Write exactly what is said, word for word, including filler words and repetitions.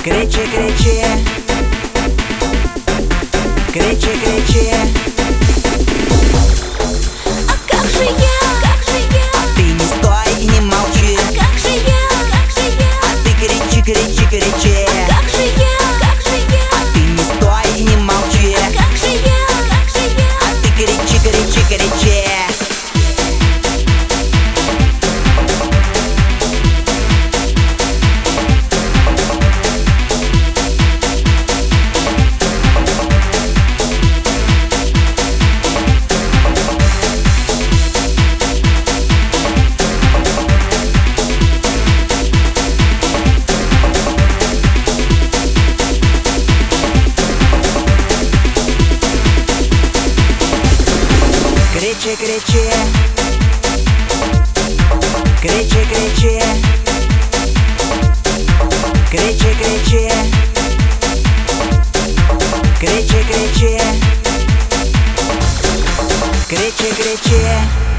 Кричи, кричи, кричи, кричи. А как же я, как же я? А ты не стой и не молчи. А как же я, как же я? А ты кричи, кричи, кричи. А как же я, как же я? А ты не стой и не молчи. А как же я, как же я? А ты кричи, кричи, кричи. Кричи, кричи, кричи, кричи, кричи, кричи, кричи, кричи, кричи, кричи.